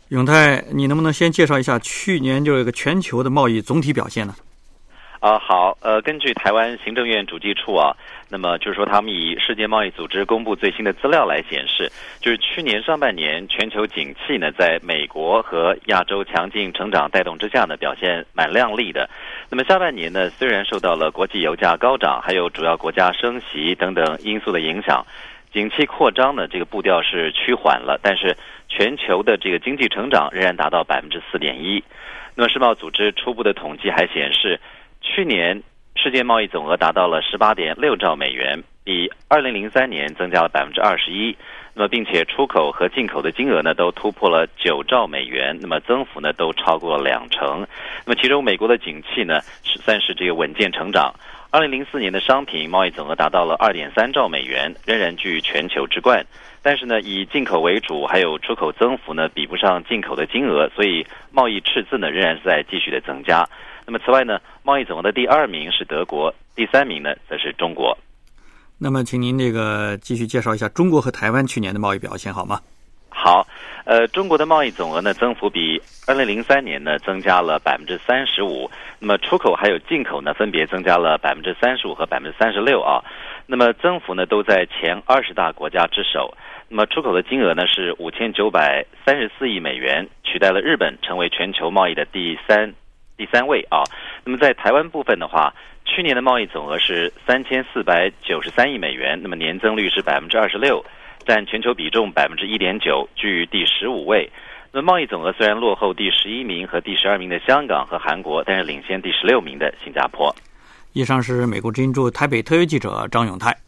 永泰，你能不能先介绍一下去年这个全球的贸易总体表现呢？ 好，根据台湾行政院主计处那么就是说他们以世界贸易组织公布最新的资料来显示，就是去年上半年全球景气呢，在美国和亚洲强劲成长带动之下呢，表现蛮亮丽的。那么下半年呢，虽然受到了国际油价高涨，还有主要国家升息等等因素的影响，景气扩张呢，这个步调是趋缓了，但是全球的这个经济成长仍然达到 4.1%。那么世贸组织初步的统计还显示，去年世界贸易总额达到了 18.6 兆美元，比2003年增加了 21%。那么并且出口和进口的金额呢都突破了9兆美元，那么增幅呢都超过了2成。那么其中美国的景气呢算是这个稳健成长。2004年的商品贸易总额达到了 2.3 兆美元，仍然居全球之冠。但是呢，以进口为主，还有出口增幅呢比不上进口的金额，所以贸易赤字呢仍然是在继续的增加。那么此外呢，贸易总额的第2名是德国，第3名呢则是中国。 那么请您继续介绍一下中国和台湾去年的贸易表现好吗？ 好，中国的贸易总额呢增幅比2003年呢增加了 35%， 那么出口还有进口呢分别增加了 35% 和 36%那么增幅呢都在前20大国家之首。那么出口的金额呢是5934亿美元，取代了日本成为全球贸易的第三位那么在台湾部分的话，去年的贸易总额是3493亿美元，那么年增率是 26%， 占全球比重 1.9%， 居于第15位。那么贸易总额虽然落后第11名和第12名的香港和韩国，但是领先第16名的新加坡。 以上是美国之音驻台北特约记者张永泰。